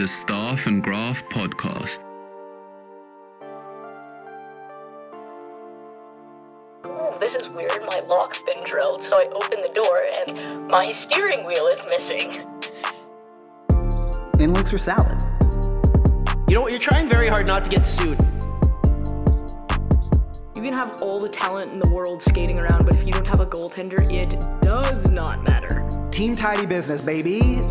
The Staff and Graph Podcast. This is weird. My lock's been drilled, so I open the door and my steering wheel is missing. And links are salad. You know what? You're trying very hard not to get sued. You can have all the talent in the world skating around, but if you don't have a goaltender, it does not matter. Team Tidy Business, baby.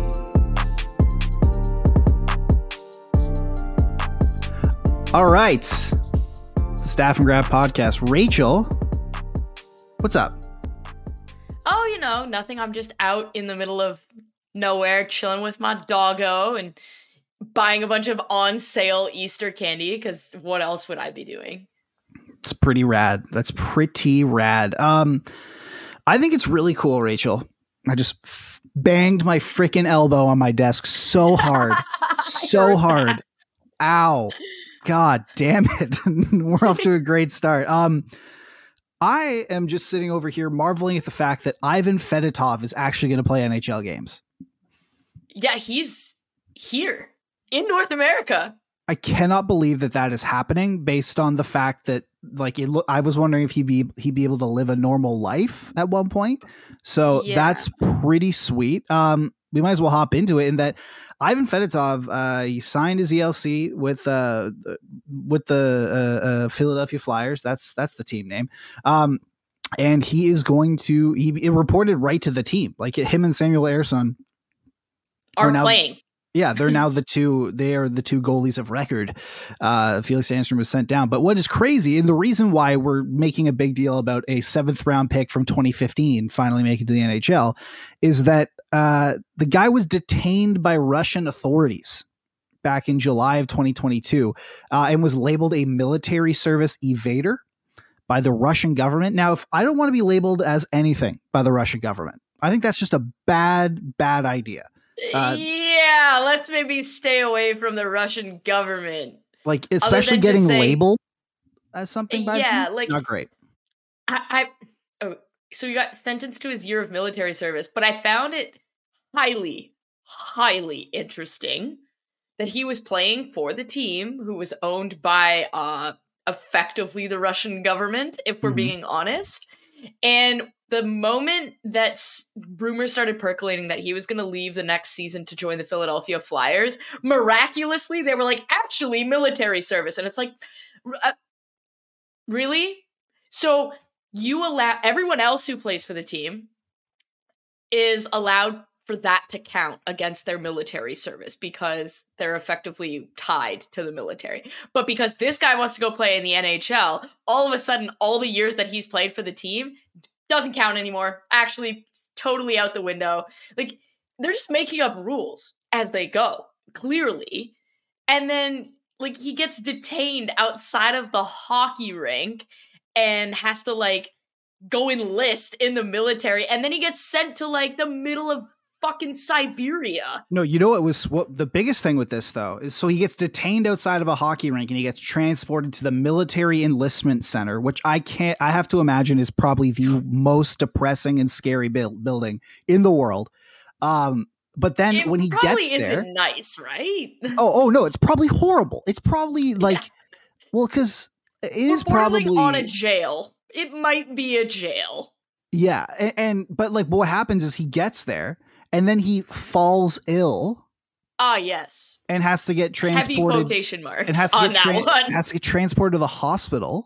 All right. It's the Staff and Graph Podcast. Rachel, what's up? Oh, nothing. I'm just out in the middle of nowhere, chilling with my doggo and buying a bunch of on-sale Easter candy, because what else would I be doing? It's pretty rad. That's pretty rad. I think it's really cool, Rachel. I just banged my freaking elbow on my desk so hard. So hard. That. Ow. God damn it. We're off to a great start. I am just sitting over here marveling at the fact that Ivan Fedotov is actually going to play NHL games. Yeah, he's here in North America. I cannot believe that is happening based on the fact that I was wondering if he'd be able to live a normal life at one point. So yeah. That's pretty sweet. We might as well hop into it in that Ivan Fedotov, he signed his ELC with the Philadelphia Flyers. That's the team name. And he is going to, he reported right to the team, like him and Samuel Ersson are now playing. Yeah, they are the two goalies of record. Felix Sandstrom was sent down. But what is crazy, and the reason why we're making a big deal about a 7th round pick from 2015 finally making to the NHL, is that the guy was detained by Russian authorities back in July of 2022 and was labeled a military service evader by the Russian government. Now, if I don't want to be labeled as anything by the Russian government, I think that's just a bad idea. Yeah, let's maybe stay away from the Russian government. Like, especially getting labeled as something bad. Yeah, like not great. So he got sentenced to his year of military service, but I found it highly, highly interesting that he was playing for the team who was owned by effectively the Russian government, if we're being honest. And the moment that rumors started percolating that he was going to leave the next season to join the Philadelphia Flyers, miraculously, they were like, actually, military service. And it's like, really? So you allow everyone else who plays for the team is allowed for that to count against their military service because they're effectively tied to the military. But because this guy wants to go play in the NHL, all of a sudden, all the years that he's played for the team doesn't count anymore. Actually, totally out the window. Like, they're just making up rules as they go, clearly. And then, like, he gets detained outside of the hockey rink and has to, go enlist in the military. And then he gets sent to, the middle of fucking Siberia. No, what the biggest thing with this though is, so he gets detained outside of a hockey rink and he gets transported to the military enlistment center, which I have to imagine is probably the most depressing and scary building in the world. But then when he gets there, probably isn't nice, right? Oh no, it's probably horrible. It's probably because it is probably on a jail. It might be a jail. Yeah, but what happens is he gets there. And then he falls ill. Ah, yes. And has to get transported. Heavy quotation marks and has to on that one. Has to get transported to the hospital.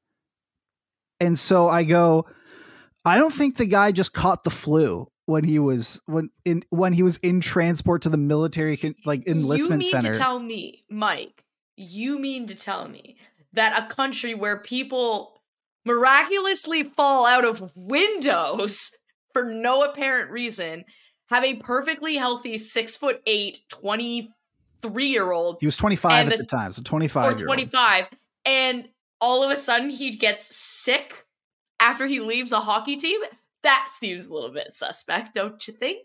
And so I go, I don't think the guy just caught the flu when he was in transport to the military enlistment center. You mean to tell me, Mike? You mean to tell me that a country where people miraculously fall out of windows for no apparent reason have a perfectly healthy 6'8", 23-year-old. He was 25 at the time, so 25. Or 25, and all of a sudden he gets sick after he leaves a hockey team? That seems a little bit suspect, don't you think?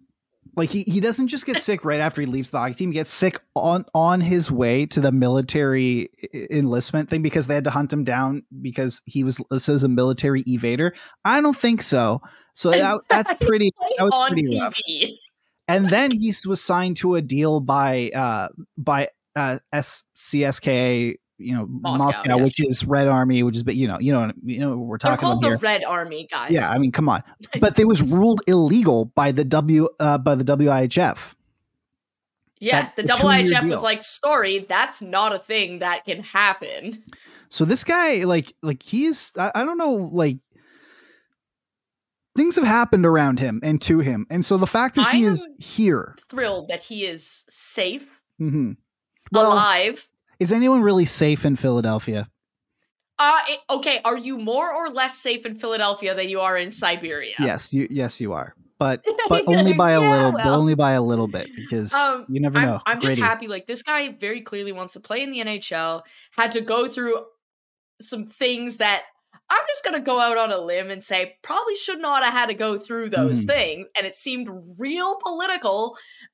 He doesn't just get sick right after he leaves the hockey team. He gets sick on his way to the military enlistment thing because they had to hunt him down because he was listed as a military evader. I don't think so. So that's pretty. That was pretty rough. And then he was signed to a deal by CSKA, Moscow, yeah. which is Red Army, which is, but you know what we're They're talking called about the here. Red Army, guys. Yeah, I mean, come on. But it was ruled illegal by the WIHF. Yeah, the a 2-year IIHF deal. was like, sorry, that's not a thing that can happen. So this guy, like he's, I don't know, like things have happened around him and to him, and so the fact that he is here, Thrilled that he is safe, well, alive. is anyone really safe in Philadelphia? Okay, are you more or less safe in Philadelphia than you are in Siberia? Yes, you are, but only by a little, but only by a little bit, because you never know. I'm just happy. Like, this guy very clearly wants to play in the NHL. Had to go through some things that I'm just gonna go out on a limb and say probably should not have had to go through those things, and it seemed real political.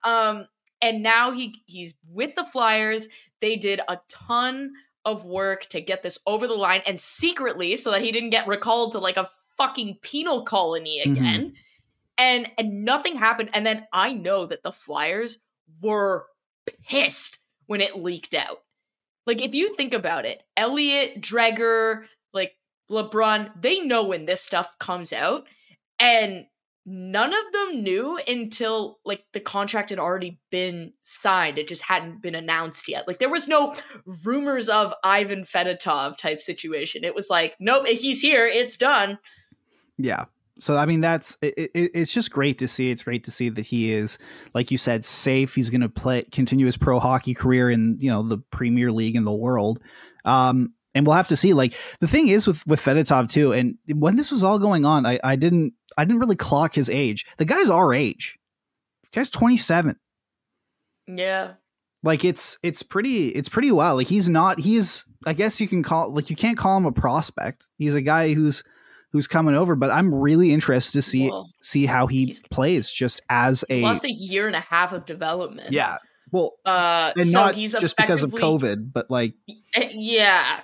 And now he's with the Flyers. They did a ton of work to get this over the line, and secretly, so that he didn't get recalled to like a fucking penal colony again. And nothing happened. And then I know that the Flyers were pissed when it leaked out. Like, if you think about it, Elliott, Dreger, like LeBron, they know when this stuff comes out, and none of them knew until like the contract had already been signed. It just hadn't been announced yet. Like, there was no rumors of Ivan Fedotov type situation. It was like, nope, he's here, it's done. Yeah. So, I mean, it's just great to see. It's great to see that he is, like you said, safe. He's going to continue his pro hockey career in, the Premier League in the world. And we'll have to see. Like, the thing is with Fedotov too, and when this was all going on, I didn't really clock his age. The guy's our age. The guy's 27. Yeah. Like, it's pretty wild. Like, he's I guess you can call, like, you can't call him a prospect. He's a guy who's coming over, but I'm really interested to see how he plays just as a lost a year and a half of development. Yeah. Well, and so not he's just because of COVID, but like, yeah.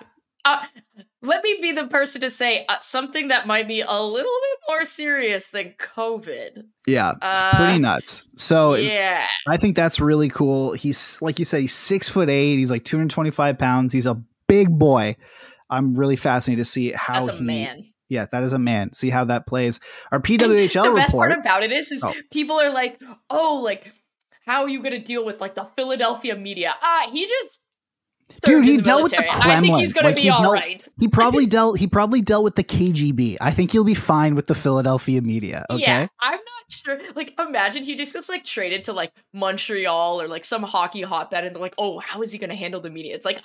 Let me be the person to say something that might be a little bit more serious than COVID. Yeah, it's pretty nuts. So yeah, I think that's really cool. He's, like you said, he's 6'8". He's like 225 pounds. He's a big boy. I'm really fascinated to see how that's a man. Yeah, that is a man. See how that plays. Our PWHL the report. best part about it is people are like, oh, like, how are you going to deal with like the Philadelphia media? He just dude, he in the dealt with the military. Kremlin. I think he's going to be all right. He probably dealt with the KGB. I think he'll be fine with the Philadelphia media. Okay. Yeah, I'm not sure. Like, imagine he just gets like traded to like Montreal or like some hockey hotbed, and they're like, oh, how is he going to handle the media? It's like,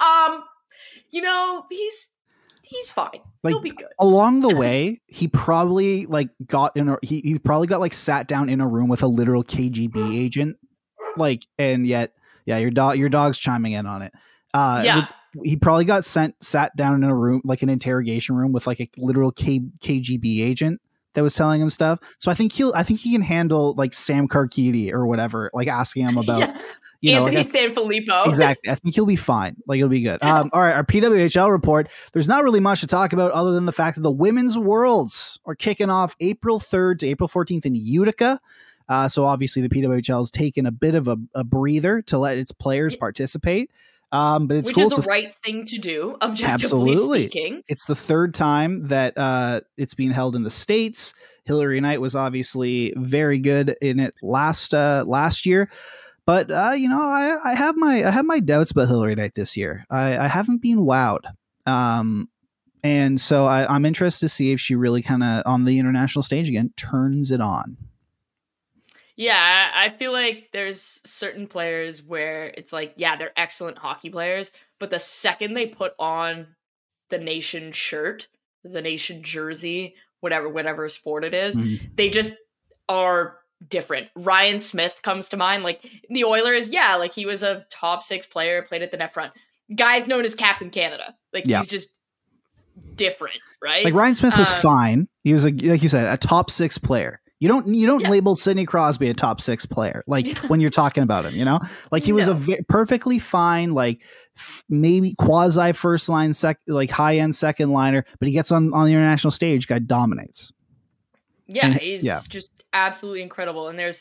he's fine. Like, he'll be good. Along the way, he probably like he probably got like sat down in a room with a literal KGB agent. Like, and yet, yeah, your dog's chiming in on it. He probably got sat down in a room, like an interrogation room, with like a literal KGB agent that was telling him stuff. So I think he can handle like Sam Karkidi or whatever, like asking him about. Yeah. Anthony Sanfilippo. Exactly. I think he'll be fine. Like, it'll be good. All right. Our PWHL report. There's not really much to talk about other than the fact that the Women's Worlds are kicking off April 3rd to April 14th in Utica. So obviously the PWHL has taken a bit of a breather to let its players participate. But it's Which cool. is the right thing to do, objectively speaking. It's the third time that it's being held in the States. Hilary Knight was obviously very good in it last year. But I have my doubts about Hilary Knight this year. I haven't been wowed, and so I'm interested to see if she really kind of on the international stage again turns it on. Yeah, I feel like there's certain players where it's like, yeah, they're excellent hockey players, but the second they put on the nation shirt, the nation jersey, whatever sport it is, they just are different. Ryan Smith comes to mind. Like, the Oilers, yeah, like he was a top 6 player, played at the net front. Guy's known as Captain Canada. Like, he's just different, right? Like, Ryan Smith was fine. He was, like you said, a top 6 player. You don't label Sidney Crosby a top 6 player, like when you're talking about him, like he was perfectly fine, like maybe quasi first line, like high end second liner, but he gets on the international stage, guy dominates. Yeah, he's just absolutely incredible. And there's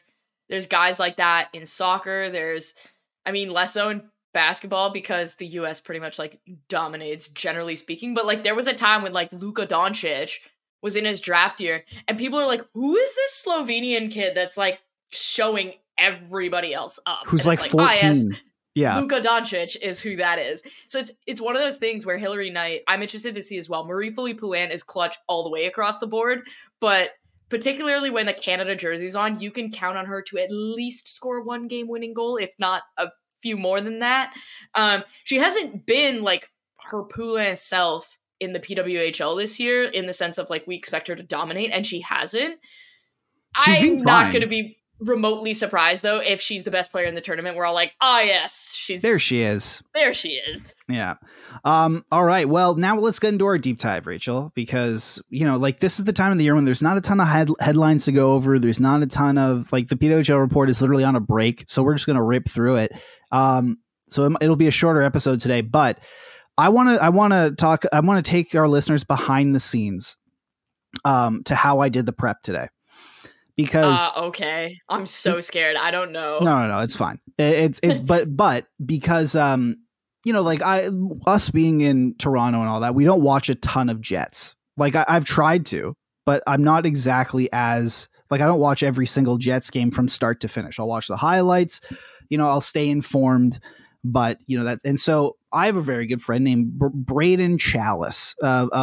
There's guys like that in soccer. Less so in basketball because the US pretty much like dominates generally speaking. But like there was a time when like Luka Doncic was in his draft year and people are like, who is this Slovenian kid that's like showing everybody else up? Who's and like 14. Yes, yeah. Luka Doncic is who that is. So it's one of those things where Hilary Knight, I'm interested to see as well. Marie-Philippe Poulin is clutch all the way across the board, but particularly when the Canada jersey's on, you can count on her to at least score one game-winning goal, if not a few more than that. She hasn't been like her Poulin self in the PWHL this year in the sense of like we expect her to dominate, and she hasn't. I'm not going to be remotely surprised though if she's the best player in the tournament. We're all like, oh yes, there she is. Yeah. All right, well, now let's get into our deep dive, Rachel, because like this is the time of the year when there's not a ton of headlines to go over. There's not a ton of like the PWHL report is literally on a break, so we're just going to rip through it. So it'll be a shorter episode today, but I want to take our listeners behind the scenes to how I did the prep today. Because okay, I'm so scared. I don't know. No, it's fine. It's but because like us being in Toronto and all that, we don't watch a ton of Jets. Like I've tried to, but I'm not exactly as like I don't watch every single Jets game from start to finish. I'll watch the highlights. I'll stay informed, but and so I have a very good friend named Braden Chalice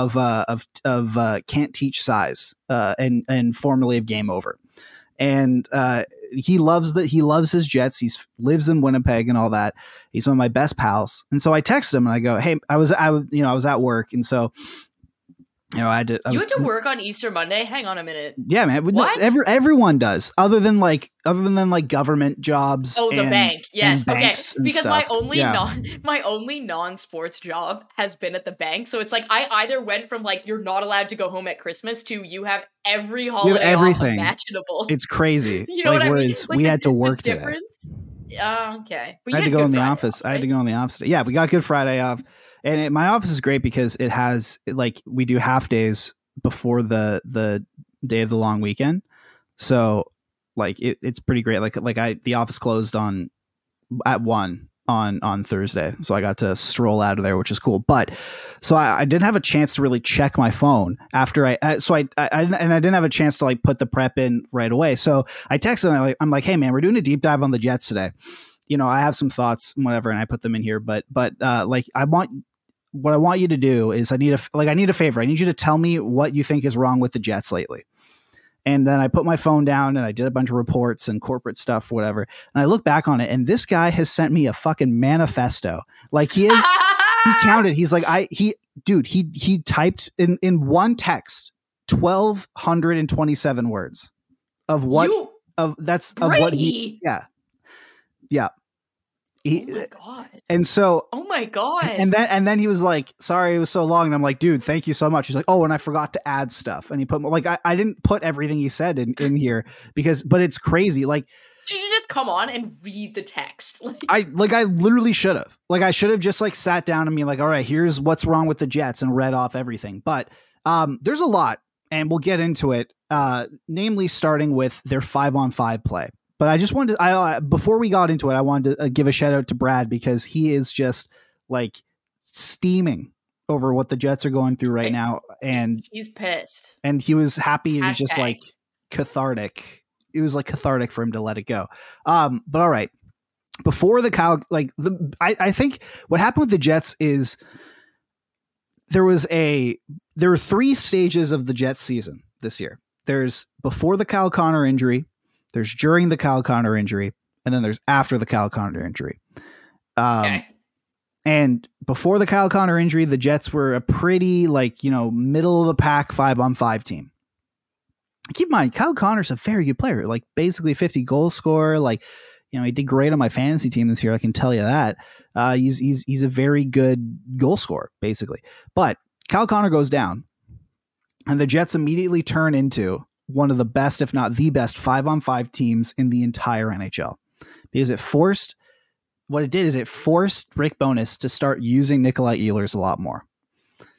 of Can't Teach Size and formerly of Game Over. And he loves his Jets. He lives in Winnipeg and all that. He's one of my best pals. And so I texted him and I go, hey, I was at work. And so, I had to work on Easter Monday. Hang on a minute. Yeah, man. What? Everyone does other than government jobs. Oh, the bank. Yes. Okay. Because stuff. my only non-sports job has been at the bank. So it's like I either went from like you're not allowed to go home at Christmas to you have every holiday off imaginable. It's crazy. You know what I mean? Like we had to work today. Okay. But I had to go in the office. Right? I had to go in the office. Yeah, we got Good Friday off. And my office is great because it has like we do half days before the day of the long weekend. So like it's pretty great. The office closed at 1 on Thursday. So I got to stroll out of there, which is cool. But so I didn't have a chance to really check my phone after I didn't have a chance to like put the prep in right away. So I texted him. I'm like, hey man, we're doing a deep dive on the Jets today. I have some thoughts and whatever, and I put them in here, but what I want you to do is I need a favor. I need you to tell me what you think is wrong with the Jets lately. And then I put my phone down and I did a bunch of reports and corporate stuff, whatever. And I look back on it and this guy has sent me a fucking manifesto. Like he counted. He's like, he typed in one text, 1,227 words of what, what he, yeah. Oh my God. And so, oh my God. And then he was like, sorry, it was so long. And I'm like, dude, thank you so much. He's like, oh, and I forgot to add stuff. And he put I didn't put everything he said in here but it's crazy. Like, should you just come on and read the text? I literally should have. Like, I should have just like sat down and be like, all right, here's what's wrong with the Jets and read off everything. But there's a lot and we'll get into it. Namely starting with their 5-on-5 play. But I just wanted before we got into it, I wanted to give a shout out to Brad because he is just like steaming over what the Jets are going through right now. And he's pissed. And he was happy and just like cathartic. It was like cathartic for him to let it go. But all right. Before I think what happened with the Jets is there were 3 stages of the Jets season this year. There's before the Kyle Connor injury. There's during the Kyle Connor injury, and then there's after the Kyle Connor injury. Okay. And before the Kyle Connor injury, the Jets were a pretty middle of the pack 5-on-5 team. Keep in mind, Kyle Connor's a very good player, like basically 50 goal scorer. Like, he did great on my fantasy team this year. I can tell you that. He's a very good goal scorer, basically. But Kyle Connor goes down, and the Jets immediately turn into one of the best, if not the best 5-on-5 teams in the entire NHL, because it forced Rick Bowness to start using Nikolai Ehlers a lot more.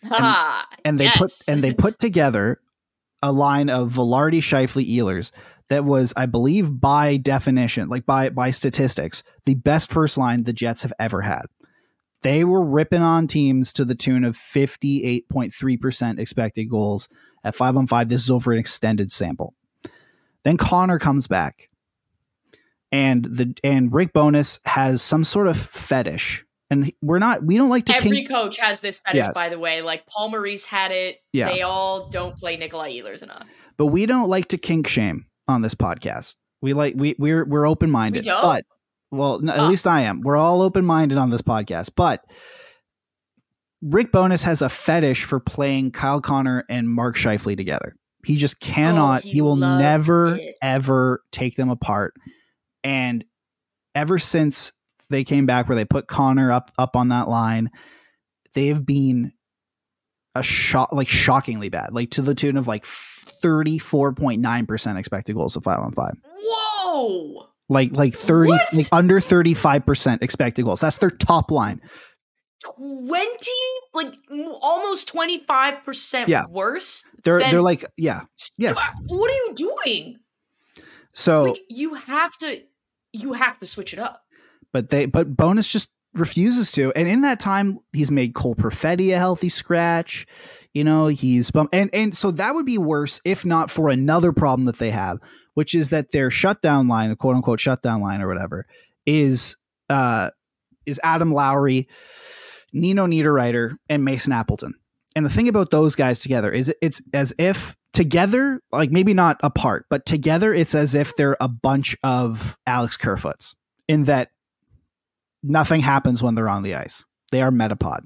And they put together a line of Velarde, Scheifele, Ehlers that was, I believe, by definition, like by statistics, the best first line the Jets have ever had. They were ripping on teams to the tune of 58.3% expected goals at 5-on-5. This is over an extended sample. Then Connor comes back, and Rick Bowness has some sort of fetish. And we don't like to. Every coach has this fetish, Yes. by the way. Like Paul Maurice had it. Yeah. They all don't play Nikolai Ehlers enough. But we don't like to kink shame on this podcast. We're open minded. We don't? But at least I am. We're all open minded on this podcast. But Rick Bowness has a fetish for playing Kyle Connor and Mark Scheifele together. He just cannot. he He will loves never it. ever take them apart. And ever since they came back, where they put Connor up on that line, they've been shockingly bad, like to the tune of like 34.9% expected goals of 5-on-5. Whoa! Like 30, What? like under 35% expected goals. That's their top line. 20, like almost 25% Yeah. worse. They're like, yeah. What are you doing? So, Like you have to switch it up. but Bowness just refuses to. And in that time, he's made Cole Perfetti a healthy scratch. You know, he's and so that would be worse if not for another problem that they have, which is that their shutdown line, the quote unquote shutdown line or whatever, is Adam Lowry, Nino Niederreiter, and Mason Appleton. And the thing about those guys together is it's as if together, like maybe not apart, but together, it's as if they're a bunch of Alex Kerfoots, in that nothing happens when they're on the ice. They are Metapod.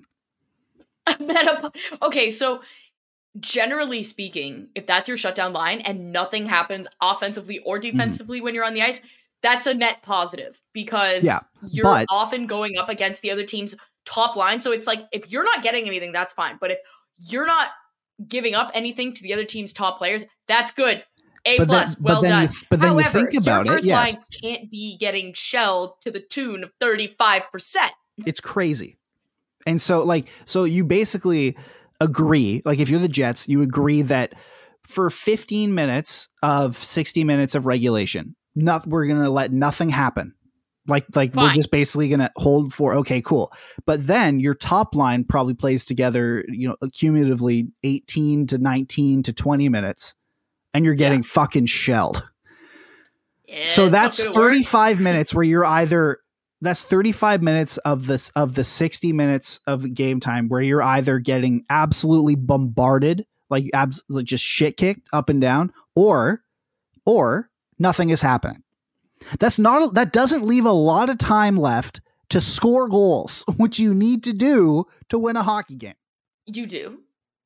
Okay, so generally speaking, if that's your shutdown line and nothing happens offensively or defensively when you're on the ice, that's a net positive because you're often going up against the other team's top line. So it's like, if you're not getting anything, that's fine. But if you're not giving up anything to the other team's top players, that's good. A+, well done. But then However, you think about your it, first line can't be getting shelled to the tune of 35%. It's crazy. And so you basically agree, like if you're the Jets, you agree that for 15 minutes of 60 minutes of regulation, we're going to let nothing happen. Like we're just basically going to hold for, okay, cool. But then your top line probably plays together, cumulatively 18 to 19 to 20 minutes, and you're getting fucking shelled. Yeah, so that's 35 minutes where you're either, that's 35 minutes of the 60 minutes of game time where you're either getting absolutely bombarded, like just shit kicked up and down, or nothing is happening. That doesn't leave a lot of time left to score goals, which you need to do to win a hockey game. You do.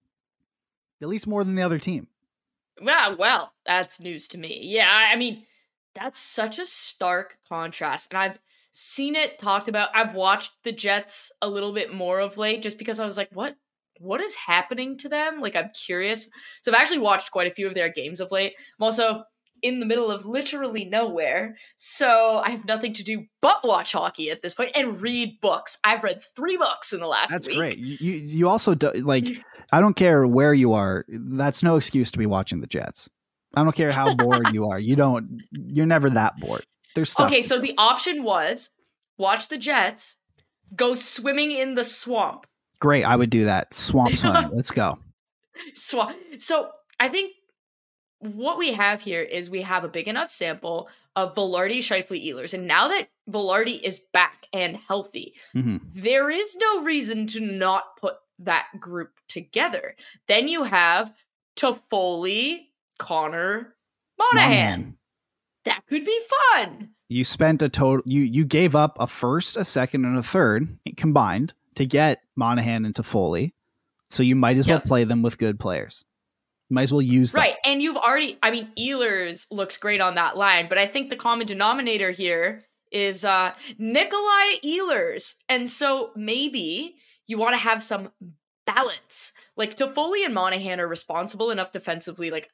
At least more than the other team. Well, that's news to me. Yeah, I mean, that's such a stark contrast. And I've seen it talked about. I've watched the Jets a little bit more of late just because I was like, what is happening to them? Like, I'm curious. So I've actually watched quite a few of their games of late. I'm also in the middle of literally nowhere, so I have nothing to do but watch hockey at this point and read books. I've read 3 books in the last week. That's great. You also do, like, I don't care where you are. That's no excuse to be watching the Jets. I don't care how bored you are. You're never that bored. There's stuff. Okay, so the option was watch the Jets, go swimming in the swamp. Great, I would do that. Swamp swimming. Let's go. So I think what we have here is we have a big enough sample of Vilardi, Scheifele, Ehlers. And now that Vilardi is back and healthy, there is no reason to not put that group together. Then you have Toffoli, Connor, Monahan. That could be fun. You spent a total, you gave up a first, a second, and a third combined to get Monahan and Toffoli. So you might as well play them with good players. Might as well use them. Right, and you've already, I mean, Ehlers looks great on that line, but I think the common denominator here is Nikolai Ehlers. And so maybe you want to have some balance. Like, Toffoli and Monahan are responsible enough defensively. Like,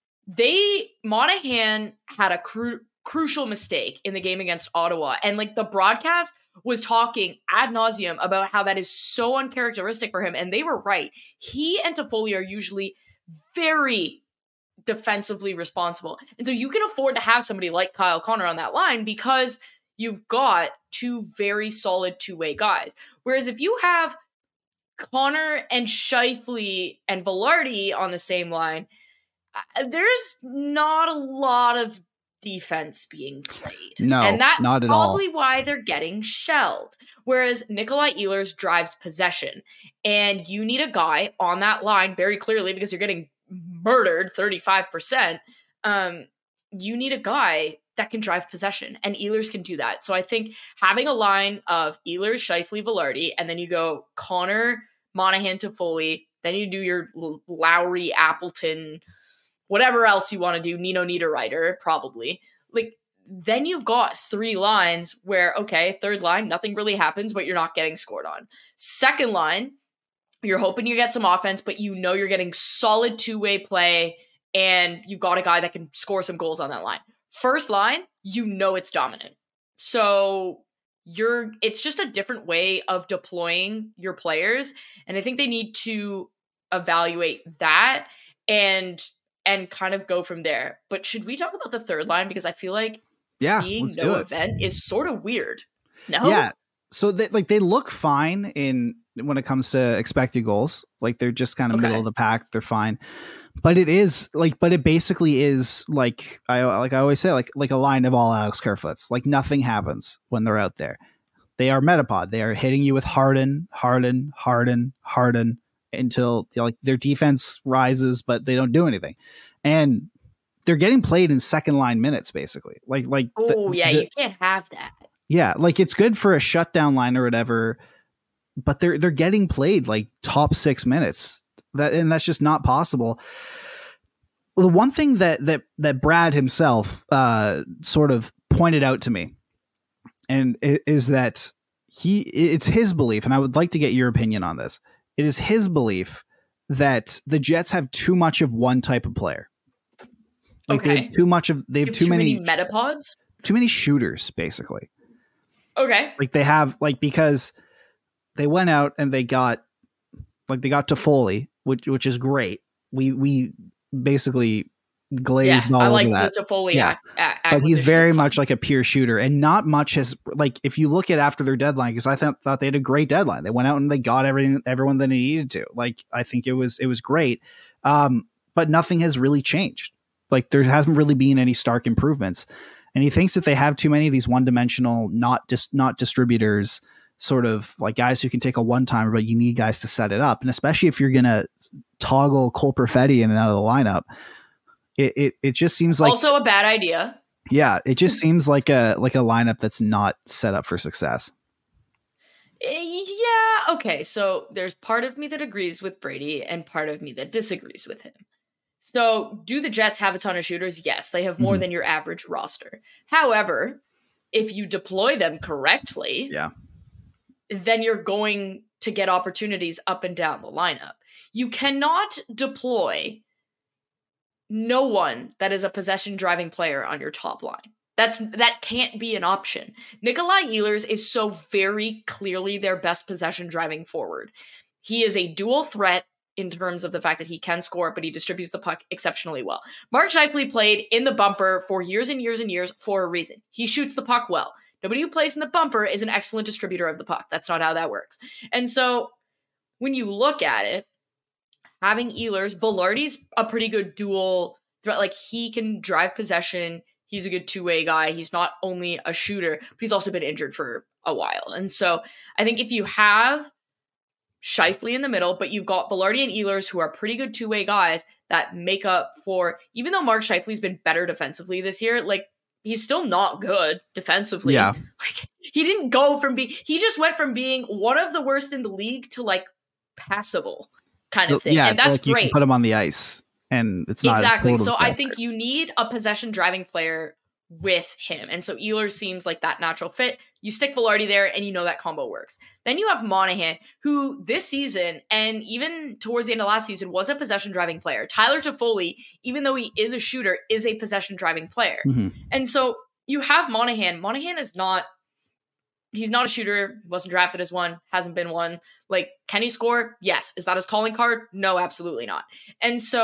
Monahan had a crucial mistake in the game against Ottawa. And, like, the broadcast was talking ad nauseum about how that is so uncharacteristic for him. And they were right. He and Toffoli are usually very defensively responsible. And so you can afford to have somebody like Kyle Connor on that line because you've got two very solid two-way guys. Whereas if you have Connor and Scheifele and Velarde on the same line, there's not a lot of defense being played. No, and that's not at probably all. why they're getting shelled. Whereas Nikolai Ehlers drives possession, and you need a guy on that line very clearly because you're getting murdered 35%. You need a guy that can drive possession, and Ehlers can do that. So I think having a line of Ehlers, Scheifele, Velarde, and then you go Connor, Monahan, Toffoli, then you do your Lowry, Appleton, whatever else you want to do, Nino Niederreiter, probably. Like, then you've got three lines where, okay, third line, nothing really happens, but you're not getting scored on. Second line, you're hoping you get some offense, but you know you're getting solid two-way play, and you've got a guy that can score some goals on that line. First line, you know it's dominant. So it's just a different way of deploying your players, and I think they need to evaluate that and kind of go from there. But should we talk about the third line? Because I feel like being no event is sort of weird. No? Yeah. So they look fine when it comes to expected goals. Like they're just kind of middle of the pack. They're fine. But it basically is like I always say, like a line of all Alex Kerfoots. Like nothing happens when they're out there. They are Metapod. They are hitting you with Harden until their defense rises, but they don't do anything. And they're getting played in second line minutes, basically. You can't have that. Yeah, like it's good for a shutdown line or whatever, but they're getting played like top 6 minutes. That's just not possible. The one thing that Brad himself sort of pointed out to me, and is that it's his belief, and I would like to get your opinion on this. It is his belief that the Jets have too much of one type of player. Like they have too many Metapods, too many shooters, basically. Okay. Like they have, because they went out and they got Toffoli, which is great. We basically glazed all over that. I like the Toffoli but he's very much like a pure shooter, and not much has, like, if you look at after their deadline, because I thought they had a great deadline. They went out and they got everyone that they needed to. Like, I think it was great. But nothing has really changed. Like, there hasn't really been any stark improvements. And he thinks that they have too many of these one-dimensional, not distributors, sort of like guys who can take a one-timer, but you need guys to set it up. And especially if you're going to toggle Cole Perfetti in and out of the lineup, it just seems like also a bad idea. Yeah, it just seems like a lineup that's not set up for success. Yeah, okay. So there's part of me that agrees with Brady and part of me that disagrees with him. So do the Jets have a ton of shooters? Yes, they have more than your average roster. However, if you deploy them correctly, then you're going to get opportunities up and down the lineup. You cannot deploy no one that is a possession-driving player on your top line. That can't be an option. Nikolai Ehlers is so very clearly their best possession-driving forward. He is a dual threat in terms of the fact that he can score, but he distributes the puck exceptionally well. Mark Scheifele played in the bumper for years and years and years for a reason. He shoots the puck well. Nobody who plays in the bumper is an excellent distributor of the puck. That's not how that works. And so when you look at it, having Ehlers, Velarde's a pretty good dual threat. Like, he can drive possession. He's a good two-way guy. He's not only a shooter, but he's also been injured for a while. And so I think if you have Scheifele in the middle, but you've got Velarde and Ehlers, who are pretty good two-way guys that make up for, even though Mark Scheifele's been better defensively this year, like, he's still not good defensively. Yeah. Like, he just went from being one of the worst in the league to, like, passable kind of thing. Yeah, and that's like, you great. can put him on the ice and it's not exactly. So disaster. I think you need a possession driving player with him. And so Ehlers seems like that natural fit. You stick Velarde there and you know that combo works. Then you have Monahan, who this season and even towards the end of last season was a possession driving player. Tyler Toffoli, even though he is a shooter, is a possession driving player. And so you have Monahan. Monahan is not, he's not a shooter. He wasn't drafted as one, hasn't been one. Like, can he score? Yes. Is that his calling card? No, absolutely not. And so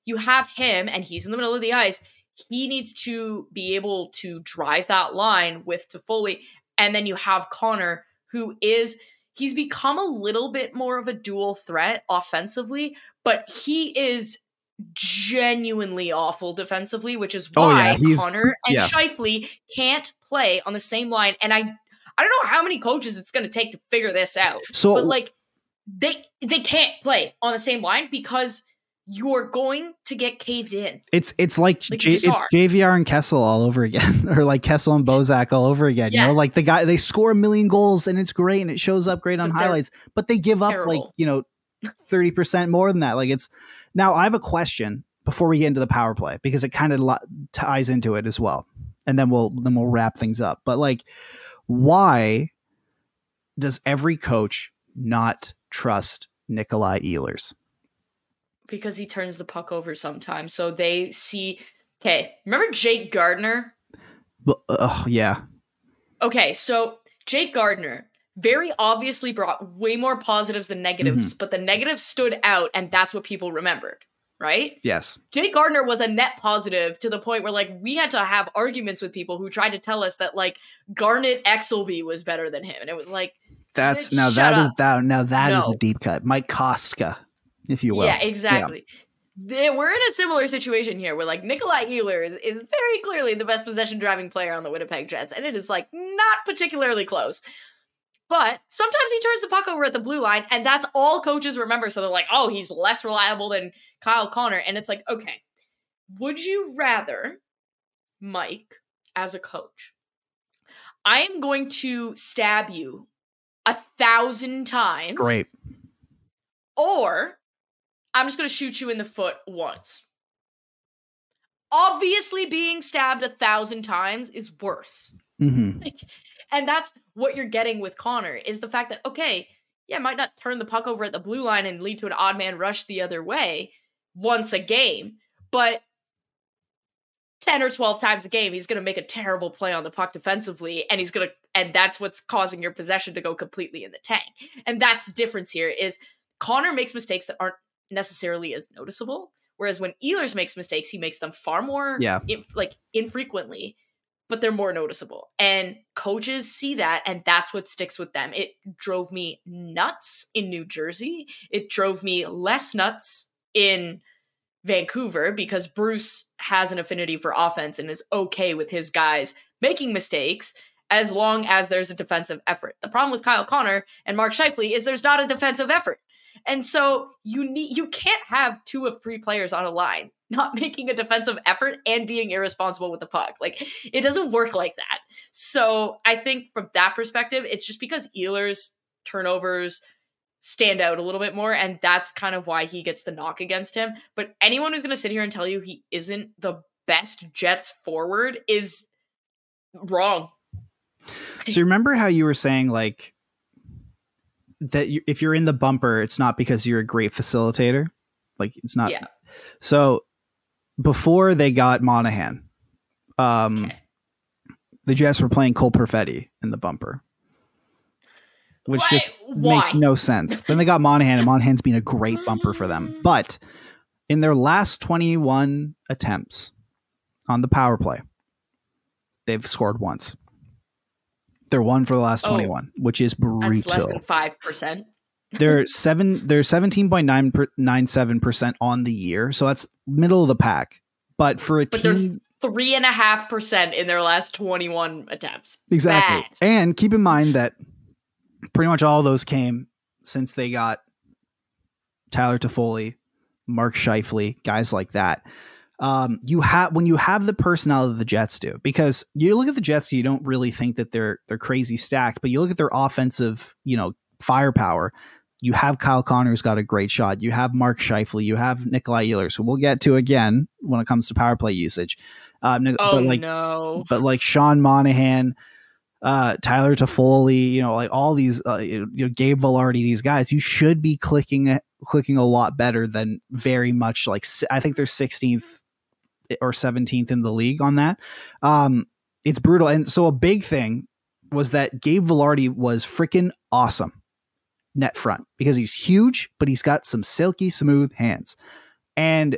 you have him, and he's in the middle of the ice. He needs to be able to drive that line with Toffoli. And then you have Connor, he's become a little bit more of a dual threat offensively, but he is genuinely awful defensively, which is why Connor and Scheifele can't play on the same line. And I don't know how many coaches it's going to take to figure this out. But like they can't play on the same line because you're going to get caved in. It's like it's JVR and Kessel all over again, or like Kessel and Bozak all over again. You know, like they score 1 million goals and it's great and it shows up great on highlights, but they give up like 30% more than that. Like now I have a question before we get into the power play because it kind of ties into it as well, and then we'll wrap things up. But like, why does every coach not trust Nikolai Ehlers? Because he turns the puck over sometimes. So they see, okay, remember Jake Gardiner? Yeah. Okay, so Jake Gardiner very obviously brought way more positives than negatives, but the negatives stood out, and that's what people remembered, right? Yes. Jake Gardiner was a net positive to the point where, like, we had to have arguments with people who tried to tell us that, like, Garnet Exelby was better than him. And it was like, that is a deep cut. Mike Kostka, if you will. Yeah, exactly. Yeah. We're in a similar situation here where, like, Nikolai Ehlers is very clearly the best possession driving player on the Winnipeg Jets, and it is, like, not particularly close. But sometimes he turns the puck over at the blue line, and that's all coaches remember. So they're like, oh, he's less reliable than Kyle Connor. And it's like, okay, would you rather, Mike, as a coach, I am going to stab you 1,000 times. Great. Or I'm just going to shoot you in the foot once. Obviously, being stabbed 1,000 times is worse. Mm-hmm. And that's what you're getting with Connor, is the fact that, okay, yeah, might not turn the puck over at the blue line and lead to an odd man rush the other way once a game, but 10 or 12 times a game, he's going to make a terrible play on the puck defensively, and that's what's causing your possession to go completely in the tank. And that's the difference here, is Connor makes mistakes that aren't necessarily as noticeable, whereas when Ehlers makes mistakes, he makes them far more infrequently, but they're more noticeable. And coaches see that, and that's what sticks with them. It drove me nuts in New Jersey. It drove me less nuts in Vancouver because Bruce has an affinity for offense and is okay with his guys making mistakes as long as there's a defensive effort. The problem with Kyle Connor and Mark Scheifele is there's not a defensive effort. And so you can't have 2 of 3 players on a line not making a defensive effort and being irresponsible with the puck. Like, it doesn't work like that. So I think from that perspective, it's just because Ehlers' turnovers stand out a little bit more, and that's kind of why he gets the knock against him. But anyone who's going to sit here and tell you he isn't the best Jets forward is wrong. So remember how you were saying, like, that if you're in the bumper, it's not because you're a great facilitator. Like, it's not. Yeah. So before they got Monahan, the Jets were playing Cole Perfetti in the bumper, which makes no sense. Then they got Monahan, and Monahan's been a great bumper for them. But in their last 21 attempts on the power play, they've scored once. They're 1 for the last 21, which is brutal. That's less than 5%. They're 17.97% on the year, so that's middle of the pack. But for a team, they're 3.5% in their last 21 attempts. Exactly. Bad. And keep in mind that pretty much all of those came since they got Tyler Toffoli, Mark Scheifele, guys like that. When you have the personnel that the Jets do, because you look at the Jets, you don't really think that they're crazy stacked, but you look at their offensive, firepower. You have Kyle Connor, who's got a great shot. You have Mark Scheifele. You have Nikolai Ehlers, who we'll get to again when it comes to power play usage. But like Sean Monahan, Tyler Toffoli, like all these, Gabe Vilardi, these guys, you should be clicking a lot better than very much like, I think they're 16th or 17th in the league on that. It's brutal. And so a big thing was that Gabe Vilardi was freaking awesome net front because he's huge, but he's got some silky smooth hands. And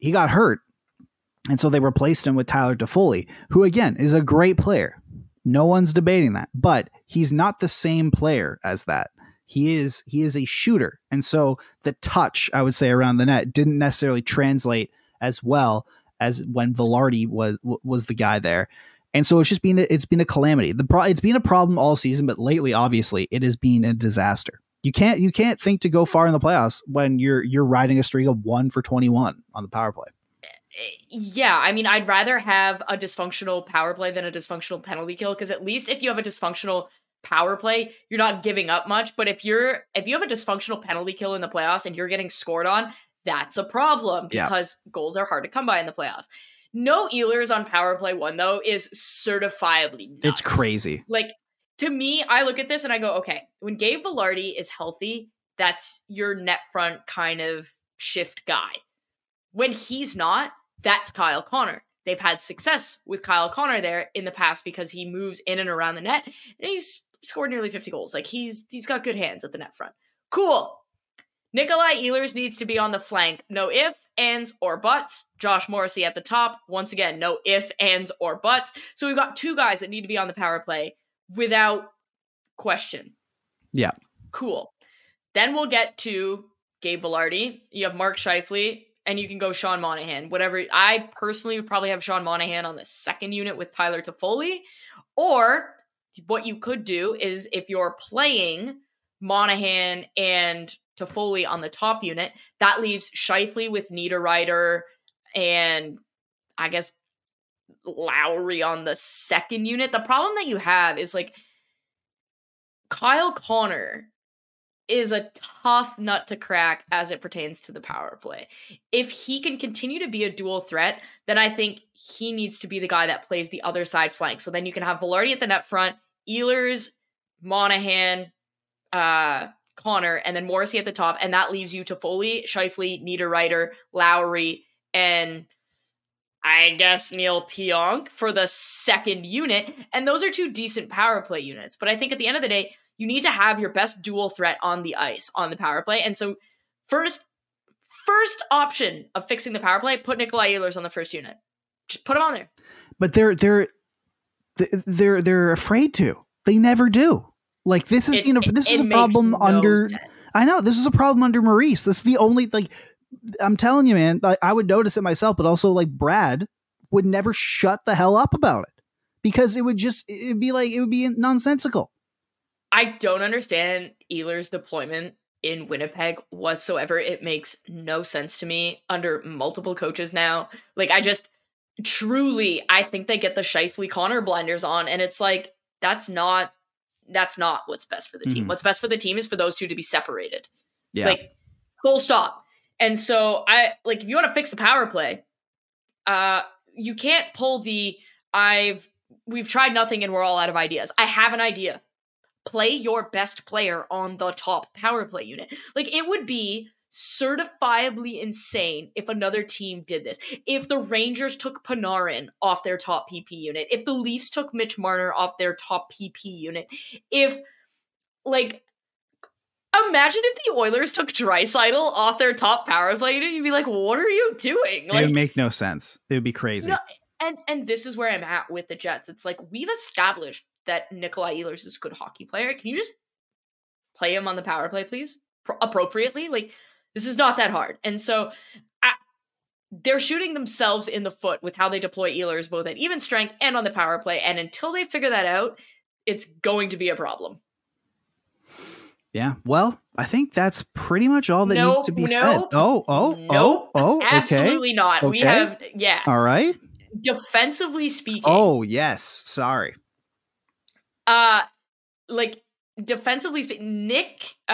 he got hurt. And so they replaced him with Tyler Toffoli, who again is a great player. No one's debating that, but he's not the same player as that. He is a shooter. And so the touch, I would say, around the net didn't necessarily translate as well as when Vilardi was the guy there. And so it's been a calamity. It's been a problem all season, but lately, obviously, it has been a disaster. You can't think to go far in the playoffs when you're riding a streak of 1 for 21 on the power play. Yeah, I mean, I'd rather have a dysfunctional power play than a dysfunctional penalty kill, because at least if you have a dysfunctional power play, you're not giving up much. But if you have a dysfunctional penalty kill in the playoffs and you're getting scored on, that's a problem, because goals are hard to come by in the playoffs. No Ehlers on power play 1, though, is certifiably nuts. It's crazy. Like, to me, I look at this and I go, okay, when Gabe Vilardi is healthy, that's your net front kind of shift guy. When he's not, that's Kyle Connor. They've had success with Kyle Connor there in the past because he moves in and around the net, and he's scored nearly 50 goals. Like, he's got good hands at the net front. Cool. Nikolai Ehlers needs to be on the flank. No if, ands, or buts. Josh Morrissey at the top. Once again, no if, ands, or buts. So we've got 2 guys that need to be on the power play without question. Yeah. Cool. Then we'll get to Gabe Vilardi. You have Mark Scheifele, and you can go Sean Monahan. Whatever. I personally would probably have Sean Monahan on the second unit with Tyler Toffoli. Or what you could do is, if you're playing Monahan and Toffoli on the top unit, that leaves Scheifele with Niederreiter and I guess Lowry on the second unit. The problem that you have is, like, Kyle Connor is a tough nut to crack as it pertains to the power play. If he can continue to be a dual threat, then I think he needs to be the guy that plays the other side flank. So then you can have Vilardi at the net front, Ehlers, Monahan, Connor, and then Morrissey at the top, and that leaves you Toffoli, Scheifele, Niederreiter, Lowry, and I guess Neil Pionk for the second unit. And those are 2 decent power play units. But I think at the end of the day, you need to have your best dual threat on the ice on the power play. And so first option of fixing the power play, put Nikolai Ehlers on the first unit. Just put him on there. But they're afraid to. They never do. Like, this is this is a problem under. I know this is a problem under Maurice. This is the only, like, I'm telling you, man. I would notice it myself, but also, like, Brad would never shut the hell up about it, because it would be nonsensical. I don't understand Ehlers' deployment in Winnipeg whatsoever. It makes no sense to me under multiple coaches now. Like, I think they get the Scheifele Connor blinders on, and it's like, that's not what's best for the team. What's best for the team is for those 2 to be separated. Yeah. Like, full stop. And so if you want to fix the power play, you can't pull we've tried nothing and we're all out of ideas. I have an idea. Play your best player on the top power play unit. Like, it would be certifiably insane if another team did this. If the Rangers took Panarin off their top PP unit, if the Leafs took Mitch Marner off their top PP unit, if, like, imagine if the Oilers took Draisaitl off their top power play unit, you'd be like, what are you doing? Like, it would make no sense. It would be crazy. No, and this is where I'm at with the Jets. It's like, we've established that Nikolai Ehlers is a good hockey player. Can you just play him on the power play, please? Appropriately? Like, this is not that hard. And so they're shooting themselves in the foot with how they deploy Ehlers, both at even strength and on the power play. And until they figure that out, it's going to be a problem. Yeah. Well, I think that's pretty much all that needs to be said. Okay. Absolutely not. Okay. We have, All right. Defensively speaking. Oh, yes. Sorry. Defensively speaking, Neil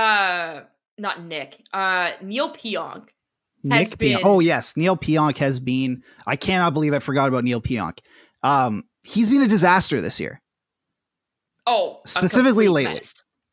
Pionk has been. Oh, yes. Neil Pionk has been. I cannot believe I forgot about Neil Pionk. He's been a disaster this year. Oh, specifically lately. Mess.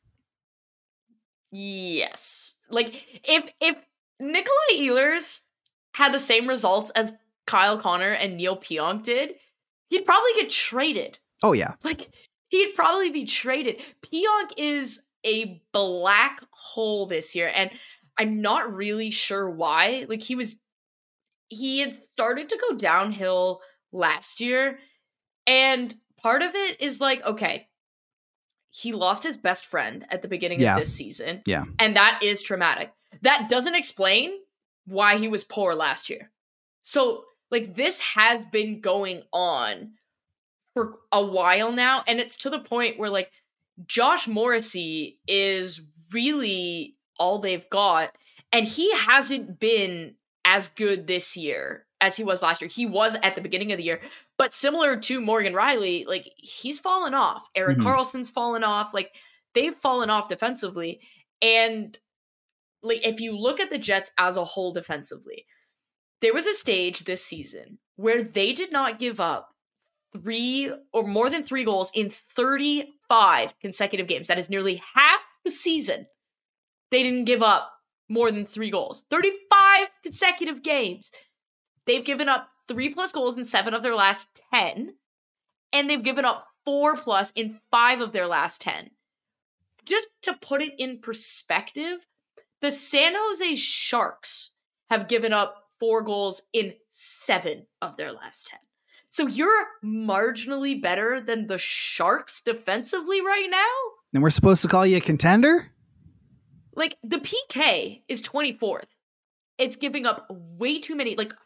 Yes. Like, if Nikolai Ehlers had the same results as Kyle Connor and Neil Pionk did, he'd probably get traded. Oh, yeah. Like, he'd probably be traded. Pionk is a black hole this year, and I'm not really sure why. Like, he was he had started to go downhill last year. And part of it is like, okay, he lost his best friend at the beginning of this season. Yeah. And that is traumatic. That doesn't explain why he was poor last year. So, like, this has been going on for a while now. And it's to the point where, like, Josh Morrissey is really all they've got. And he hasn't been as good this year as he was last year. He was at the beginning of the year. But similar to Morgan Riley, like, he's fallen off. Erik Karlsson's fallen off. Like, they've fallen off defensively. And, like, if you look at the Jets as a whole defensively, there was a stage this season where they did not give up 3 or more than 3 goals in 35 consecutive games. That is nearly half the season. They didn't give up more than 3 goals. 35 consecutive games. They've given up 3+ goals in 7 of their last 10, and they've given up 4+ in 5 of their last 10. Just to put it in perspective, the San Jose Sharks have given up 4 goals in 7 of their last 10. So you're marginally better than the Sharks defensively right now? And we're supposed to call you a contender? Like, the PK is 24th. It's giving up way too many, like,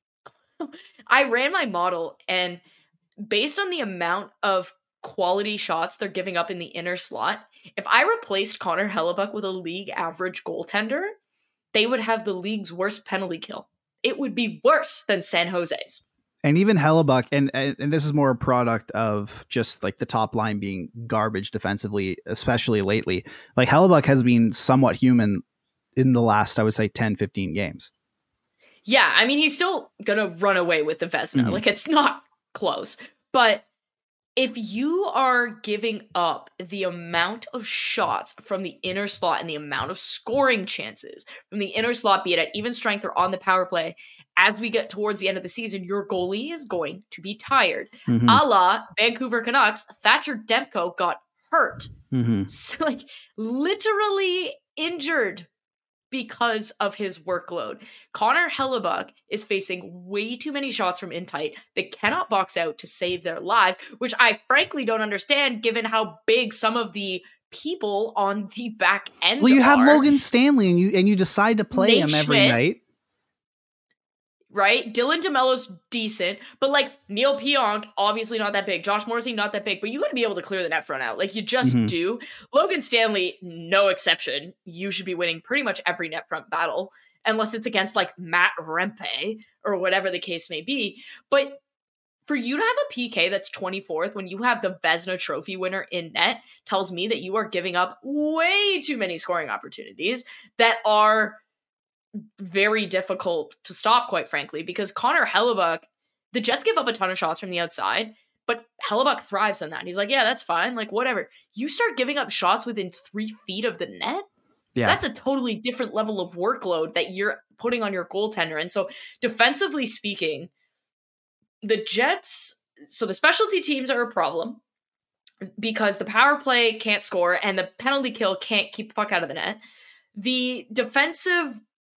I ran my model, and based on the amount of quality shots they're giving up in the inner slot, if I replaced Connor Hellebuyck with a league average goaltender, they would have the league's worst penalty kill. It would be worse than San Jose's. And even Hellebuyck, and this is more a product of just like the top line being garbage defensively, especially lately. Like, Hellebuyck has been somewhat human in the last, I would say, 10, 15 games. Yeah, I mean, he's still going to run away with the Vezina. Like, it's not close. But if you are giving up the amount of shots from the inner slot and the amount of scoring chances from the inner slot, be it at even strength or on the power play, as we get towards the end of the season, your goalie is going to be tired. A la Vancouver Canucks, Thatcher Demko got hurt. So, like, literally injured because of his workload. Connor Hellebuyck is facing way too many shots from in tight. They cannot box out to save their lives, which I frankly don't understand given how big some of the people on the back end are. Well, you have Logan Stanley and you decide to play Nate him every Schmidt, night. Right? Dylan DeMello's decent, but like Neil Pionk, obviously not that big. Josh Morrissey, not that big, but you got to be able to clear the net front out. Like, you just do. Logan Stanley, no exception. You should be winning pretty much every net front battle, unless it's against like Matt Rempe or whatever the case may be. But for you to have a PK that's 24th when you have the Vezina Trophy winner in net tells me that you are giving up way too many scoring opportunities that are very difficult to stop, quite frankly, because Connor Hellebuyck, the Jets give up a ton of shots from the outside, but Hellebuyck thrives on that. He's like, yeah, that's fine. Like, whatever. You start giving up shots within 3 feet of the net. Yeah. That's a totally different level of workload that you're putting on your goaltender. And so defensively speaking, the Jets, so the specialty teams are a problem because the power play can't score and the penalty kill can't keep the puck out of the net. The defensive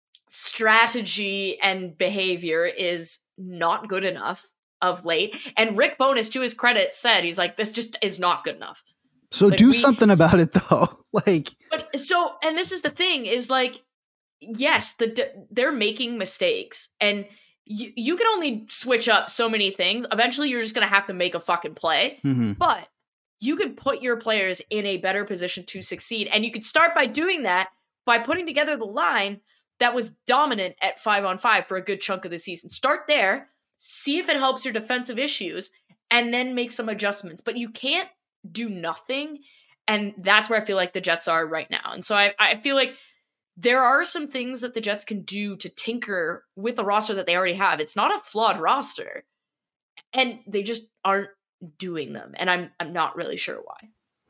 strategy and behavior is not good enough of late. And Rick Bowness, to his credit, said, he's like, this just is not good enough. So like, do something about it though. Like, but so, and this is the thing is like, yes, they're making mistakes and you can only switch up so many things. Eventually you're just going to have to make a fucking play, but you could put your players in a better position to succeed. And you could start by doing that by putting together the line that was dominant at 5-on-5 for a good chunk of the season. Start there, see if it helps your defensive issues, and then make some adjustments. But you can't do nothing, and that's where I feel like the Jets are right now. And so I feel like there are some things that the Jets can do to tinker with the roster that they already have. It's not a flawed roster, and they just aren't doing them, and I'm not really sure why.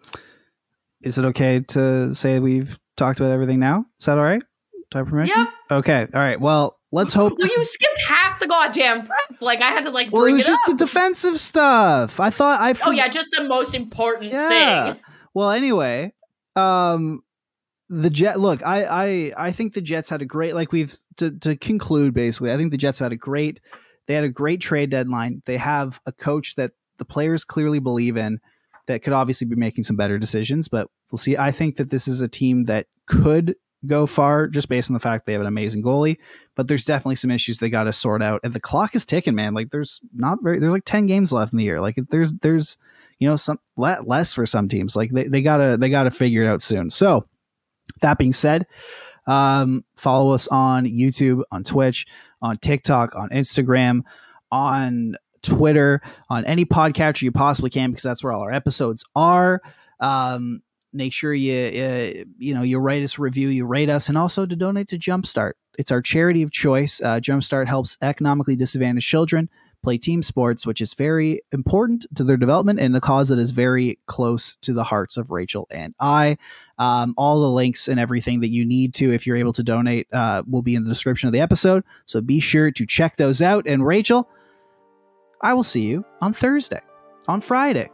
Is it okay to say we've talked about everything now? Is that all right? Permission? Yep. Okay. All right. Well, let's hope. Well, you skipped half the goddamn prep. Like, I had to like. Well, bring it was just up. the defensive stuff. I thought Oh yeah, just the most important thing. Well, anyway, the The Jet. Look, I think the Jets had a great, like we've to conclude basically. I think the Jets had a great trade deadline. They have a coach that the players clearly believe in, that could obviously be making some better decisions, but we'll see. I think that this is a team that could go far just based on the fact they have an amazing goalie, but there's definitely some issues they got to sort out, and the clock is ticking, man. Like there's like 10 games left in the year. Like there's some less for some teams. Like they gotta figure it out soon. So that being said, follow us on YouTube, on Twitch, on TikTok, on Instagram, on Twitter, on any podcatcher you possibly can, because that's where all our episodes are. Make sure you write us a review, you rate us, and also to donate to Jumpstart. It's our charity of choice. Jumpstart helps economically disadvantaged children play team sports, which is very important to their development and a cause that is very close to the hearts of Rachel and I. All the links and everything that you need to, if you're able to donate, will be in the description of the episode. So be sure to check those out. And Rachel, I will see you on Friday.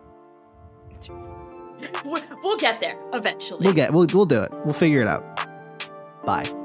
We'll get there eventually. We'll do it. We'll figure it out. Bye.